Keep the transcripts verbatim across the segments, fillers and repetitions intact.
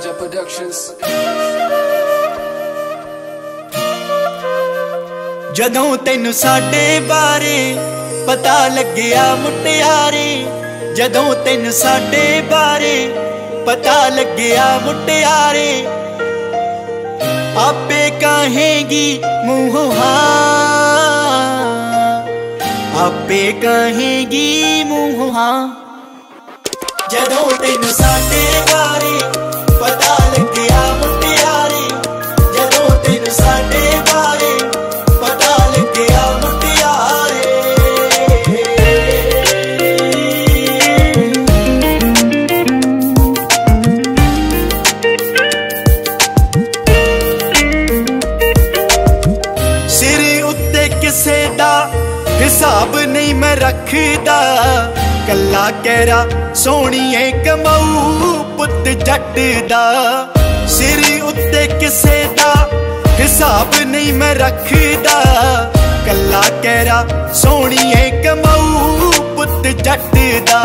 Raja Productions। ਜਦੋਂ ਤੈਨੂੰ ਸਾਡੇ ਬਾਰੇ ਪਤਾ ਲੱਗਿਆ ਮੁਟਿਆਰੇ, ਜਦੋਂ ਤੈਨੂੰ ਸਾਡੇ ਬਾਰੇ ਪਤਾ ਲੱਗਿਆ ਮੁਟਿਆਰੇ, ਆਪੇ ਕਹੇਗੀ ਮੂੰਹੋਂ ਹਾਂ, ਆਪੇ ਕਹੇਗੀ ਮੂੰਹੋਂ ਹਾਂ। ਜਦੋਂ ਤੈਨੂੰ ਸਾਡੇ ਬਾਰੇ ਪਤਾ ਲੱਗਿਆ ਮੁਟਿਆਰੇ, ਜਦੋਂ ਤੈਨੂੰ ਸਾਡੇ ਬਾਰੇ ਪਤਾ ਲੱਗਿਆ ਮੁਟਿਆਰੇ। ਸਿਰ ਉੱਤੇ ਕਿਸੇ ਦਾ ਹਿਸਾਬ ਨਹੀਂ ਮੈਂ ਰੱਖਦਾ, ਕੱਲਾ ਕਹਿਰਾ ਸੋਹਣੀਏ ਕਮਾਊ ਪੁੱਤ ਜੱਟ ਦਾ। ਸਿਰ ਉੱਤੇ ਕਿਸੇ ਦਾ ਹਿਸਾਬ ਨਹੀਂ ਮੈਂ ਰੱਖਦਾ, ਕੱਲਾ ਕਹਿਰਾ ਸੋਹਣੀਏ ਕਮਾਊ ਪੁੱਤ ਜੱਟ ਦਾ।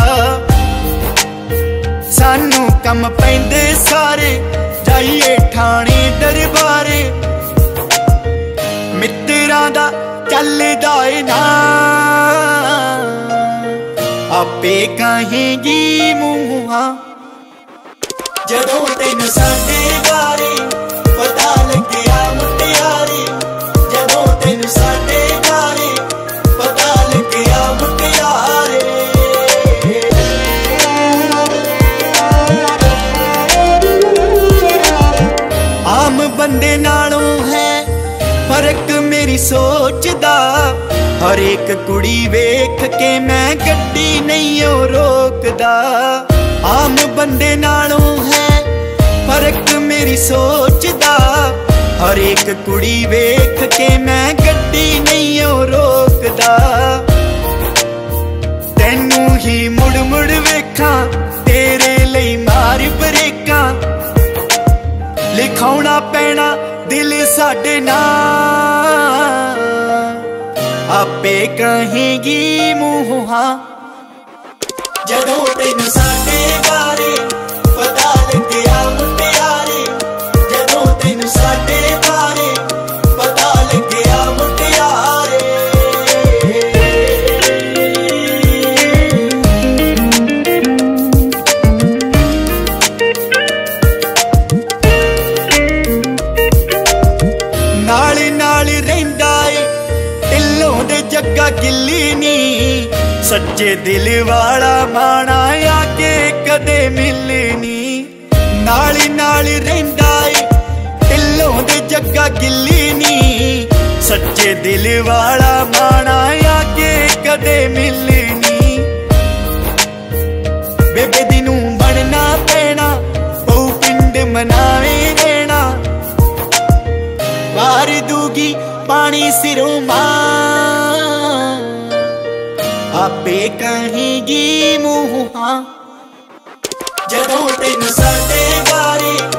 ਸਾਨੂੰ ਕੰਮ ਪੈਂਦੇ ਸਾਰੇ ਜਾਈਏ ਠਾਣੇ ਦਰਬਾਰੇ, ਮਿੱਤਰਾਂ ਦਾ ਚੱਲਦਾ ਏ ਨਾ, ਆਪੇ ਕਹੇਗੀ ਮੂੰਹੋਂ ਹਾਂ। ਜਦੋਂ ਤੈਨੂੰ ਸਾਡੇ ਬਾਰੇ ਪਤਾ ਲੱਗਿਆ ਮੁਟਿਆਰੇ, ਜਦੋਂ ਤੈਨੂੰ ਸਾਡੇ ਬਾਰੇ ਪਤਾ ਲੱਗਿਆ ਮੁਟਿਆਰੇ। ਆਮ ਬੰਦੇ ਨਾਲੋਂ ਹੈ ਫਰਕ ਮੇਰੀ ਸੋਚ ਦਾ, ਹਰ ਇੱਕ ਕੁੜੀ ਵੇਖ ਕੇ ਮੈਂ ਗੱਡੀ ਨਹੀਂ ਓ ਰੋਕਦਾ। ਆਮ ਬੰਦੇ ਨਾਲੋਂ ਹੈ ਫਰਕ ਮੇਰੀ ਸੋਚ ਦਾ, ਹਰ ਇੱਕ ਕੁੜੀ ਵੇਖ ਕੇ ਮੈਂ ਗੱਡੀ ਨਹੀਂ ਓ ਰੋਕਦਾ। ਤੈਨੂੰ ਹੀ ਮੁੜ ਮੁੜ ਵੇਖਾਂ, ਤੇਰੇ ਲਈ ਮਾਰ ਬਰੇਕਾਂ, ਲਿਖਾਉਣਾ ਪੈਣਾ ਦਿਲ ਸਾਡੇ ਨਾਲ, ਆਪੇ ਕਹੇਗੀ ਮੂੰਹੋਂ ਹਾਂ। ਜਦੋਂ ਤੈਨੂੰ ਸਾਡੇ ਬਾਰੇ ਪਤਾ ਲੱਗਿਆ ਮੁਟਿਆਰੇ, ਜਦੋਂ ਤੈਨੂੰ ਸਾਡੇ ਬਾਰੇ ਪਤਾ ਲੱਗਿਆ ਮੁਟਿਆਰੇ। ਨਾਲ ਨਾਲ ਰਹਿੰਦਾ ਏ ਢਿੱਲੋਂ ਦੇ ਜੱਗਾ ਗਿੱਲੀ ਨੀ, ਸੱਚੇ ਦਿਲ ਵਾਲਾ ਮਾਣਾ ਆ ਕੇ ਕਦੇ ਮਿਲਣੀ। ਨਾਲ ਨਾਲ ਰਹਿੰਦਾ ਏ ਢਿੱਲੋਂ ਦੇ ਜੱਗਾ ਗਿੱਲੀ ਨੀ, ਸੱਚੇ ਦਿਲ ਵਾਲਾ ਮਾਣਾ ਆ ਕੇ ਕਦੇ ਮਿਲਣੀ। ਬੇਬੇ ਦੀ ਨੂੰ ਬਣਨਾ ਪੈਣਾ, ਪਊ ਪਿੰਡ ਮਨਾਵੇ ਦੇਣਾ, ਵਾਰ ਦੂਗੀ ਪਾਣੀ ਸਿਰੋਂ ਮਾਂ, ਆਪੇ ਕਹੇਗੀ ਮੂੰਹੋਂ ਹਾਂ। ਜਦੋਂ ਤੈਨੂੰ ਸਾਡੇ ਬਾਰੇ